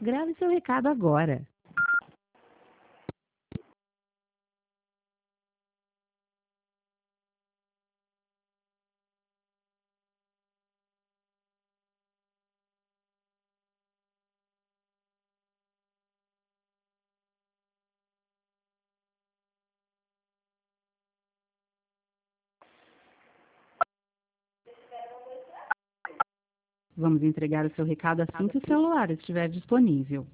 Grave seu recado agora. Vamos entregar o seu recado assim que o celular estiver disponível.